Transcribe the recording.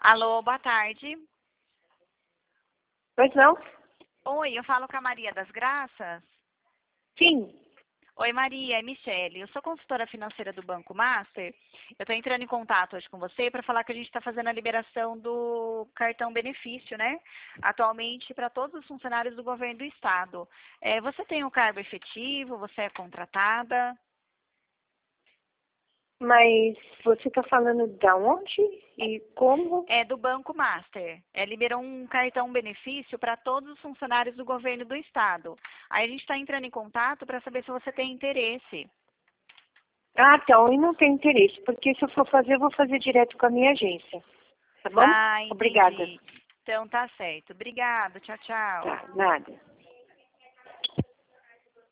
Alô, boa tarde. Pois não? Oi, eu falo com a Maria das Graças. Sim. Oi, Maria, é Michele. Eu sou consultora financeira do Banco Master. Eu estou entrando em contato hoje com você para falar que a gente está fazendo a liberação do cartão benefício, né? Atualmente para todos os funcionários do governo do estado. Você tem um cargo efetivo? Você é contratada? Mas você está falando da onde e como? É do Banco Master. Liberou um cartão benefício para todos os funcionários do governo do estado. Aí a gente está entrando em contato para saber se você tem interesse. Ah, então, e não tem interesse, porque se eu for fazer, eu vou fazer direto com a minha agência. Tá bom? Ah, Obrigada. entendi. Então tá certo. Obrigada. Tchau, tchau. Tá, nada.